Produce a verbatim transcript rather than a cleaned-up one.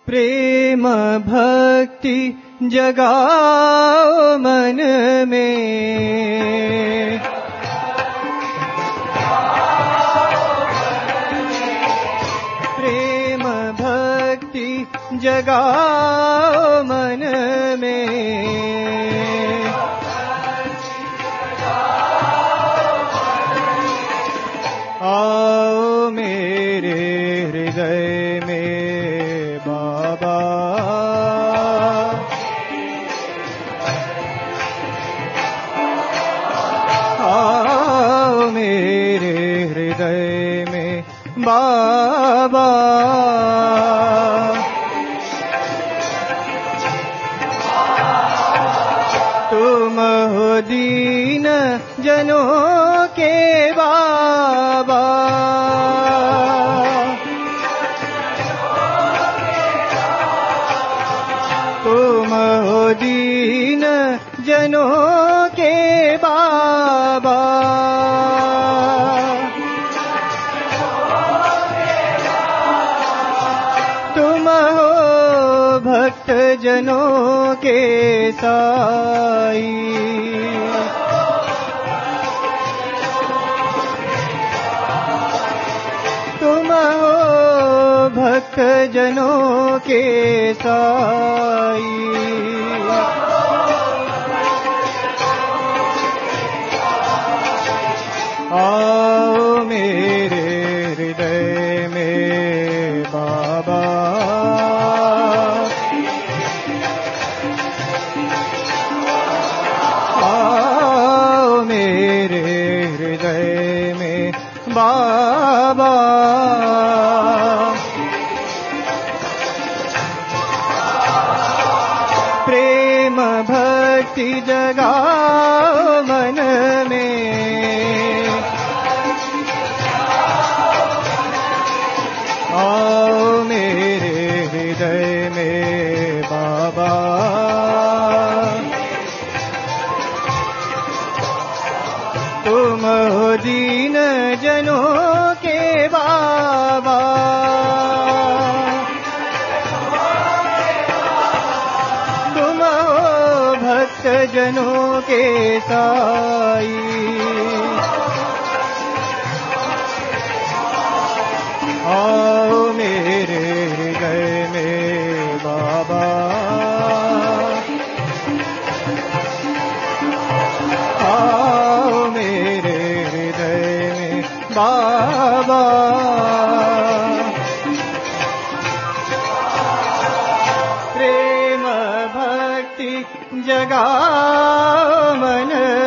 प्रेम भक्ति जगाओ मन में, प्रेम भक्ति जगाओ मन में, आओ मेरे हृदय में बाबा, आओ मेरे हृदय में बाबा, तुम हो दीन जनों के बाबा, तुम हो दीन जनों के बाबा, तुम हो भक्त जनों के साई, तुम हो भक्त जनों के साई, आओ मेरे हृदय में बाबा, आओ मेरे हृदय में बाबा, प्रेम भक्ति जगाओ मन में, आओ मेरे हृदय में बाबा, तुम हो दीन जनों के बाबा, तुम हो भक्त जनों के साई, आओ मेरे हृदय में बाबा, आओ मेरे हृदय में बाबा, प्रेम भक्ति जगाओ मन